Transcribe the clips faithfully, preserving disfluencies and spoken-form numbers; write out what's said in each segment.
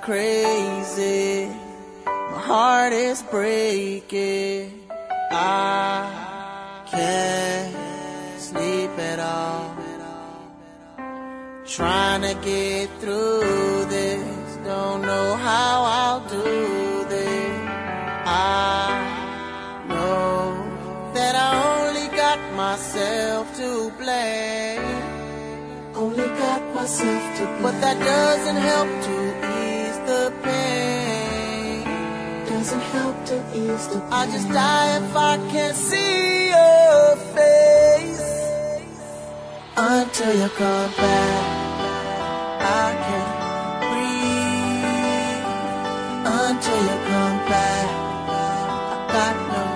crazy. My heart is breaking. I can't sleep at all. Trying to get through this. Don't know how I'll do this. I know that I only got myself to blame. Only got myself to blame. But that doesn't help to ease the pain. Doesn't help to ease the pain. I just die if I can't see your face. Until you come back, I can't breathe. Until you come back, I got no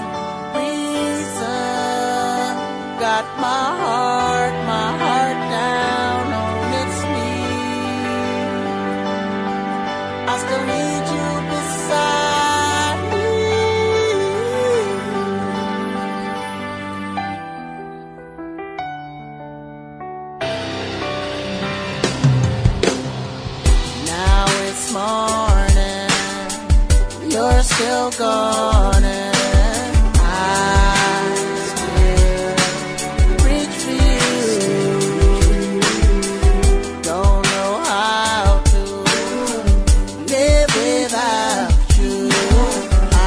reason. Got my heart, my heart down on its knees. I still need you beside me. Now it's morning, you're still gone, and I still reach for you. Don't know how to live without you. I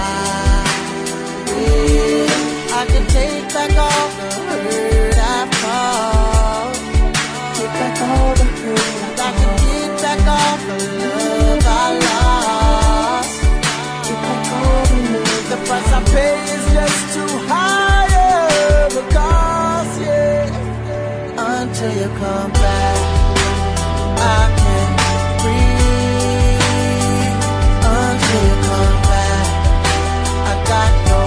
wish I could take back all the hurt I've caused. Take back all the hurt I could get back all the love I lost. Take back all the love. The price I pay is just too high of a cost, yeah. Until you come back, I can't breathe. Until you come back, I got no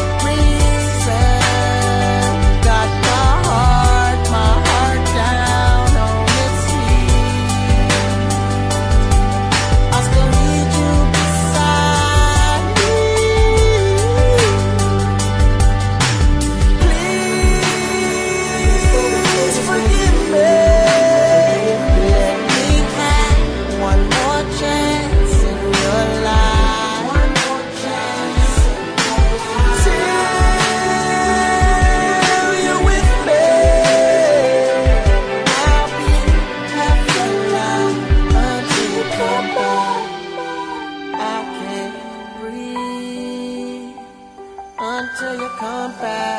reason. Got my heart, my heart down on its knees. I still need you beside me. Please forgive me. Let me have one more chance in your life. One more chance till you're with me. I'll be half your life until you come back. I can't breathe until you come back.